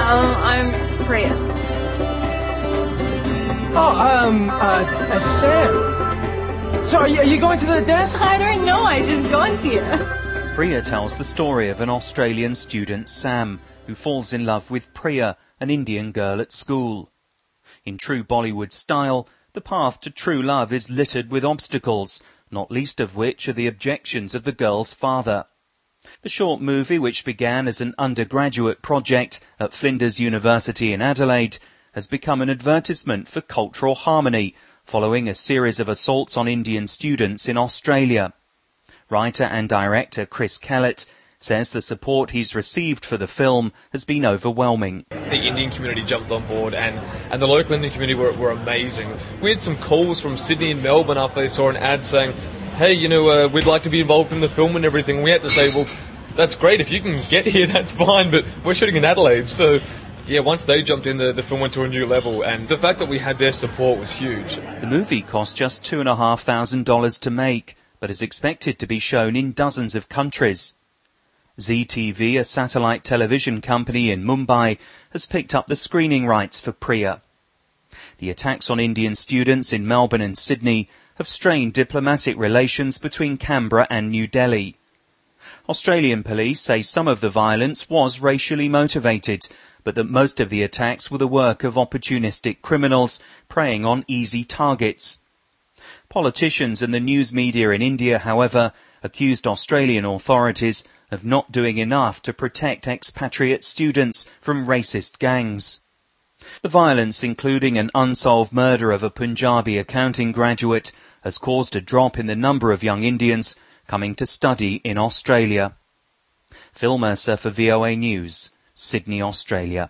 I'm Priya. Sam. So are you going to the dance? I don't know, I just got here. Priya tells the story of an Australian student, Sam, who falls in love with Priya, an Indian girl at school. In true Bollywood style, the path to true love is littered with obstacles, not least of which are the objections of the girl's father. The short movie, which began as an undergraduate project at Flinders University in Adelaide, has become an advertisement for cultural harmony, following a series of assaults on Indian students in Australia. Writer and director Chris Kellett says the support he's received for the film has been overwhelming. The Indian community jumped on board and the local Indian community were amazing. We had some calls from Sydney and Melbourne after they saw an ad saying, hey, we'd like to be involved in the film and everything. We had to say, well, that's great. If you can get here, that's fine, but we're shooting in Adelaide. So, yeah, once they jumped in, the film went to a new level, and the fact that we had their support was huge. The movie cost just $2,500 to make, but is expected to be shown in dozens of countries. ZTV, a satellite television company in Mumbai, has picked up the screening rights for Priya. The attacks on Indian students in Melbourne and Sydney have strained diplomatic relations between Canberra and New Delhi. Australian police say some of the violence was racially motivated, but that most of the attacks were the work of opportunistic criminals preying on easy targets. Politicians and the news media in India, however, accused Australian authorities of not doing enough to protect expatriate students from racist gangs. The violence, including an unsolved murder of a Punjabi accounting graduate, has caused a drop in the number of young Indians coming to study in Australia. Phil Mercer for VOA News, Sydney, Australia.